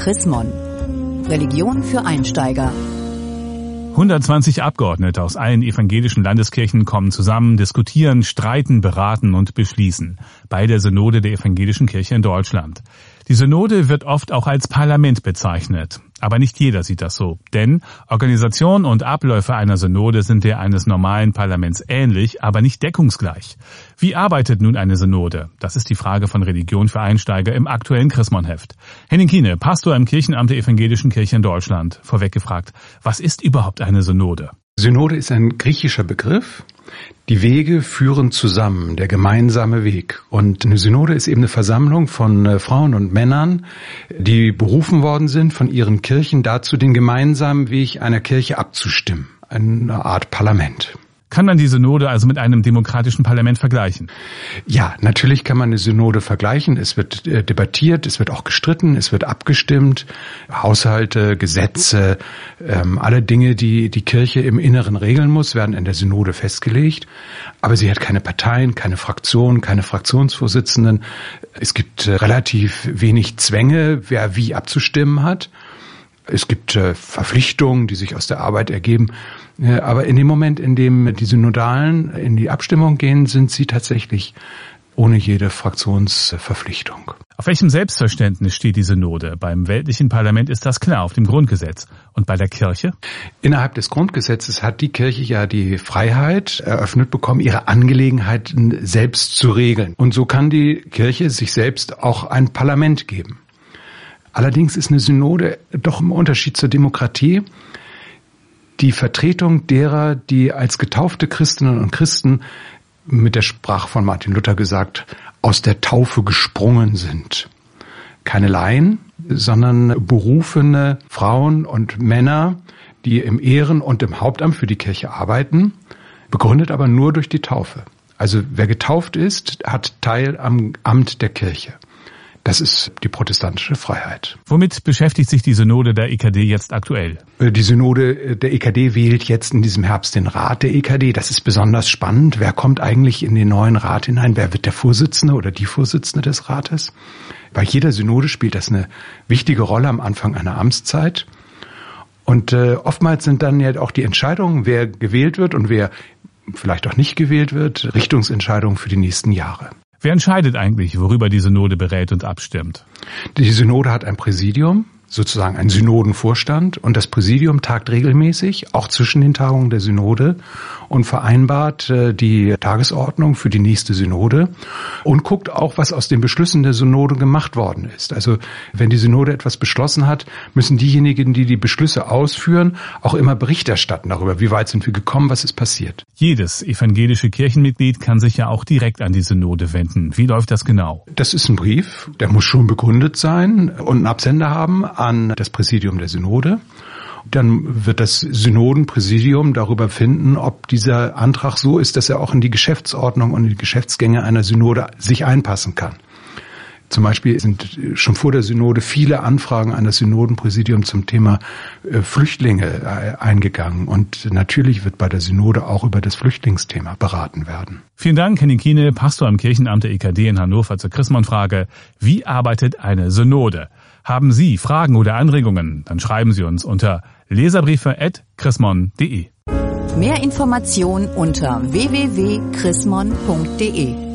Chrismon. Religion für Einsteiger. 120 Abgeordnete aus allen evangelischen Landeskirchen kommen zusammen, diskutieren, streiten, beraten und beschließen bei der Synode der Evangelischen Kirche in Deutschland. Die Synode wird oft auch als Parlament bezeichnet. Aber nicht jeder sieht das so. Denn Organisation und Abläufe einer Synode sind der eines normalen Parlaments ähnlich, aber nicht deckungsgleich. Wie arbeitet nun eine Synode? Das ist die Frage von Religion für Einsteiger im aktuellen Chrismon-Heft. Henning Kiene, Pastor im Kirchenamt der Evangelischen Kirche in Deutschland. Vorweg gefragt, was ist überhaupt eine Synode? Synode ist ein griechischer Begriff. Die Wege führen zusammen, der gemeinsame Weg. Und eine Synode ist eben eine Versammlung von Frauen und Männern, die berufen worden sind von ihren Kirchen dazu, den gemeinsamen Weg einer Kirche abzustimmen. Eine Art Parlament. Kann man die Synode also mit einem demokratischen Parlament vergleichen? Ja, natürlich kann man eine Synode vergleichen. Es wird debattiert, es wird auch gestritten, es wird abgestimmt. Haushalte, Gesetze, alle Dinge, die die Kirche im Inneren regeln muss, werden in der Synode festgelegt. Aber sie hat keine Parteien, keine Fraktionen, keine Fraktionsvorsitzenden. Es gibt relativ wenig Zwänge, wer wie abzustimmen hat. Es gibt Verpflichtungen, die sich aus der Arbeit ergeben. Aber in dem Moment, in dem die Synodalen in die Abstimmung gehen, sind sie tatsächlich ohne jede Fraktionsverpflichtung. Auf welchem Selbstverständnis steht die Synode? Beim weltlichen Parlament ist das klar, auf dem Grundgesetz. Und bei der Kirche? Innerhalb des Grundgesetzes hat die Kirche ja die Freiheit eröffnet bekommen, ihre Angelegenheiten selbst zu regeln. Und so kann die Kirche sich selbst auch ein Parlament geben. Allerdings ist eine Synode doch im Unterschied zur Demokratie die Vertretung derer, die als getaufte Christinnen und Christen, mit der Sprache von Martin Luther gesagt, aus der Taufe gesprungen sind. Keine Laien, sondern berufene Frauen und Männer, die im Ehren- und im Hauptamt für die Kirche arbeiten, begründet aber nur durch die Taufe. Also wer getauft ist, hat Teil am Amt der Kirche. Das ist die protestantische Freiheit. Womit beschäftigt sich die Synode der EKD jetzt aktuell? Die Synode der EKD wählt jetzt in diesem Herbst den Rat der EKD. Das ist besonders spannend. Wer kommt eigentlich in den neuen Rat hinein? Wer wird der Vorsitzende oder die Vorsitzende des Rates? Bei jeder Synode spielt das eine wichtige Rolle am Anfang einer Amtszeit. Und oftmals sind dann ja auch die Entscheidungen, wer gewählt wird und wer vielleicht auch nicht gewählt wird, Richtungsentscheidungen für die nächsten Jahre. Wer entscheidet eigentlich, worüber die Synode berät und abstimmt? Die Synode hat ein Präsidium, sozusagen ein Synodenvorstand, und das Präsidium tagt regelmäßig, auch zwischen den Tagungen der Synode, und vereinbart die Tagesordnung für die nächste Synode und guckt auch, was aus den Beschlüssen der Synode gemacht worden ist. Also wenn die Synode etwas beschlossen hat, müssen diejenigen, die die Beschlüsse ausführen, auch immer Bericht erstatten darüber, wie weit sind wir gekommen, was ist passiert. Jedes evangelische Kirchenmitglied kann sich ja auch direkt an die Synode wenden. Wie läuft das genau? Das ist ein Brief, der muss schon begründet sein und einen Absender haben an das Präsidium der Synode. Dann wird das Synodenpräsidium darüber finden, ob dieser Antrag so ist, dass er auch in die Geschäftsordnung und in die Geschäftsgänge einer Synode sich einpassen kann. Zum Beispiel sind schon vor der Synode viele Anfragen an das Synodenpräsidium zum Thema Flüchtlinge eingegangen. Und natürlich wird bei der Synode auch über das Flüchtlingsthema beraten werden. Vielen Dank, Henning Kiene, Pastor im Kirchenamt der EKD in Hannover zur Chrismon-Frage. Wie arbeitet eine Synode? Haben Sie Fragen oder Anregungen? Dann schreiben Sie uns unter leserbriefe@chrismon.de. Mehr Informationen unter www.chrismon.de.